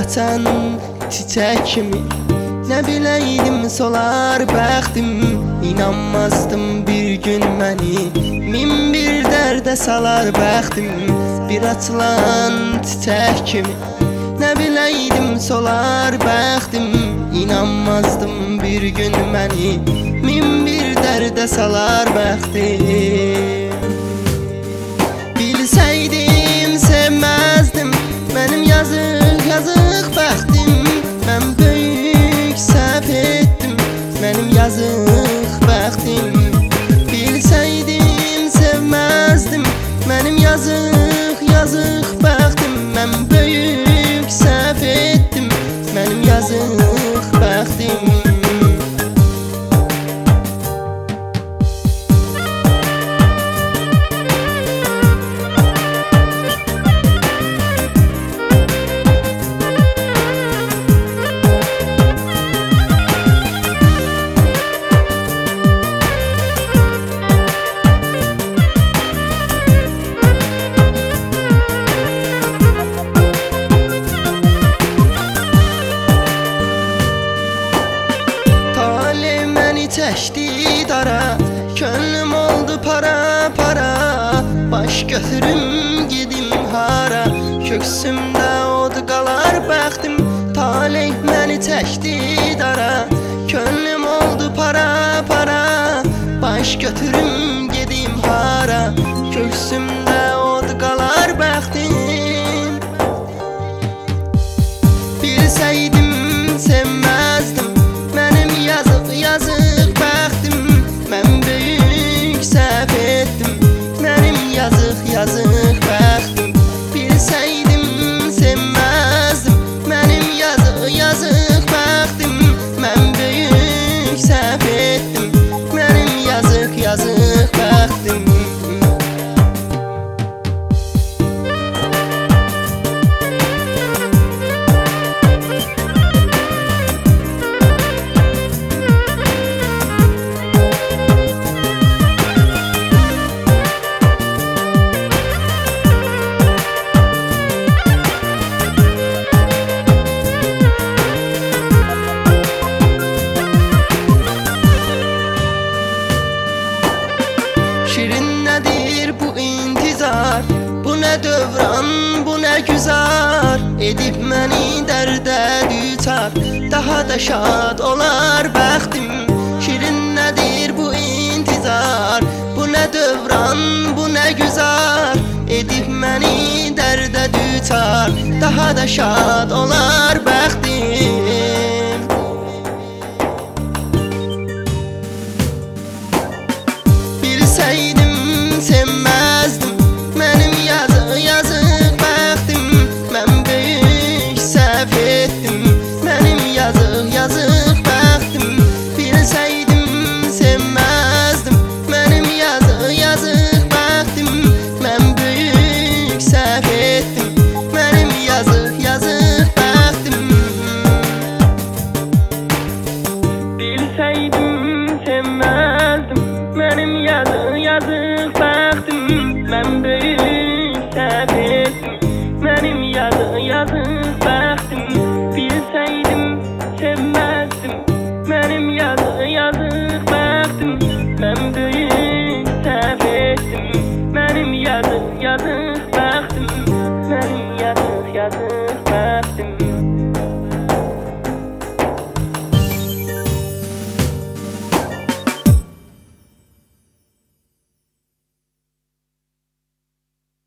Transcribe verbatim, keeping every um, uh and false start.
açan çiçek kimi. Ne bileydim solar bəxtim, inanmazdım bir gün məni. Min bir dərdə salar bəxtim, bir açılan çiçek kimi. Ne bileydim solar bəxtim, inanmazdım bir gün məni. Min bir dərdə salar bəxtim. Bilsəydim sevməzdim, mənim yazıq yazıq bəxtim. Mən böyük səhv etdim, mənim yazıq bəxtim. Bilsəydim sevməzdim, mənim yazıq yazıq bəxtim. Mən böyük səhv etdim, mənim yazıq bəxtim. Çəkdi dara, könlüm oldu para para. Baş götürüm gedim hara, köksümdə od qalar bəxtim. Talih məni çəkdi dara, könlüm oldu para para. Baş götürüm gedim hara, köksümdə od qalar bəxtim. Bilsəydim sevməzdim, mənim yazıq yazıq. Mən böyük səhv etdim, mənim yazıq yazıq bəxtim. Bilsəydim sevməzdim, mənim yazıq yazıq bəxtim. Mən böyük səhv etdim, mənim yazıq yazıq bəxtim. Şirin nedir bu intizar, bu ne dövran, bu ne güzar. Edib məni dərdə düçar, daha da şad olar bəxtim. Şirin nedir bu intizar, bu ne dövran, bu ne güzar. Edib məni dərdə düçar, daha da şad olar bəxtim. Bilsəydim sevməzdim, mənim yazıq yazıq bəxtim. Mən böyük səhv etdim, mənim yazıq yazıq bəxtim. Bilsəydim sevməzdim, mənim yazıq yazıq bəxtim. Mən böyük səhv etdim, mənim yazıq yazıq bəxtim. Bilsəydim sevməzdim, mənim yazıq yazıq bəxtim. Mən böyük səhv etdim, mənim yazıq yazıq bəxtim. Bilsəydim sevməzdim, mənim yazıq yazıq bəxtim. Mən böyük səhv etdim, mənim yazıq yazıq bəxtim. Mənim yazıq yazıq